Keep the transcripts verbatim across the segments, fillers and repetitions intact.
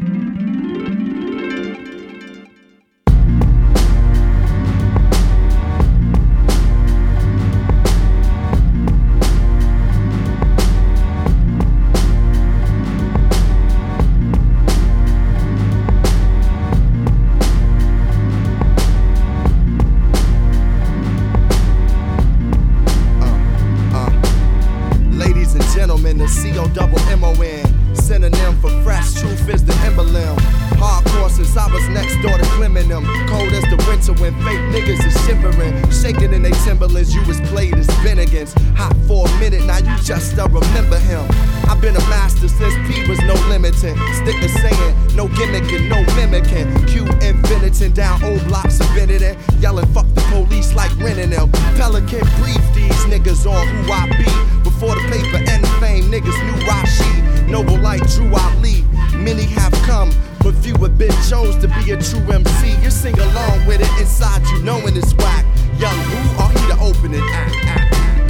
The C O double M O N, synonym for fresh, truth is the emblem. Hardcore since I was next door to Clemming them. Cold as the winter when fake niggas is shivering. Shaking in they Timberlands, you was played as Bennigan's. Hot for a minute, now you just uh, remember him. I've been a master since P was no limiting. Stick to saying, no gimmicking, no mimicking. Q infiniting down old blocks of Benedict. Yelling fuck the police like renting them. Pelican brief these niggas on who I be. Before the paper and the fame, niggas knew Rashid. Noble like Drew Ali. Many have come, but few have been chose to be a true M C. You sing along with it inside you knowing it's whack. Young Who, or he the opening act, act.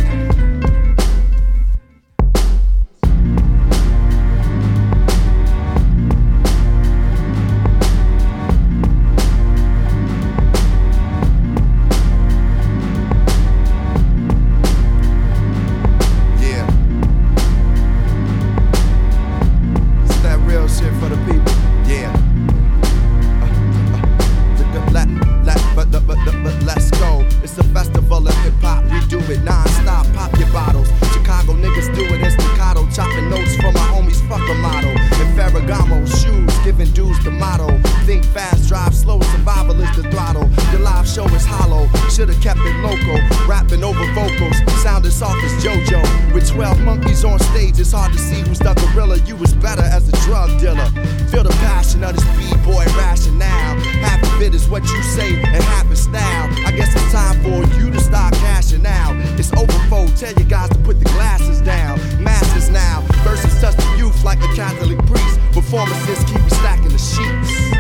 Non-stop, pop your bottles. Chicago niggas do it in staccato. Chopping notes for my homies, fuck a motto. In Ferragamo shoes, giving dues the motto. Think fast, drive slow, survival is the throttle. Your live show is hollow, should've kept it local. Rapping over vocals, sounding soft as JoJo. With twelve monkeys on stage, it's hard to see who's the gorilla. You was better as a drug dealer. Feel the passion of this B-boy rationale. Half of it is what you say, and half is style. I guess it's time for you to start cashing out. It's overfold, tell you guys to put the glasses down. Masses now, verses touch the youth like a Catholic priest. Performances keep you stacking the sheets.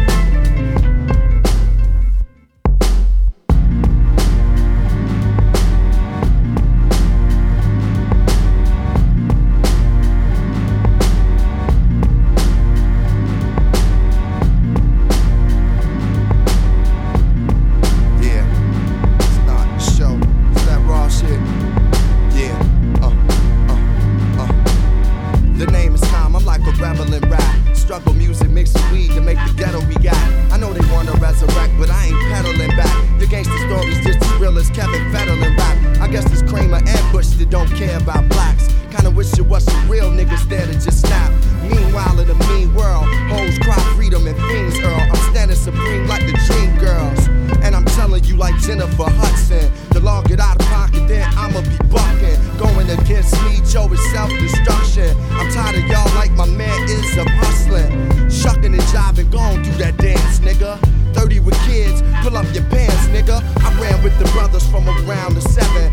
Rebelling rap, struggle music mixed with weed to make the ghetto we got. I know they wanna resurrect, but I ain't peddling back. Your gangster stories just as real as Kevin Federline rap. I guess it's Kramer and Bush that don't care about blacks. Kinda wish it was some real niggas there to just snap. Meanwhile in a mean world, hoes cry freedom and fiends Earl. I'm standing supreme like the Dream Girls. And I'm telling you like Jennifer Hudson, the law get out of pocket, then I'ma be bucking. Going against me, Joe, is self-destruction. I'm tired of y'all like my man is of hustling. Shucking and jiving, gon' do that dance, nigga. thirty with kids, pull up your pants, nigga. I ran with the brothers from around the seven.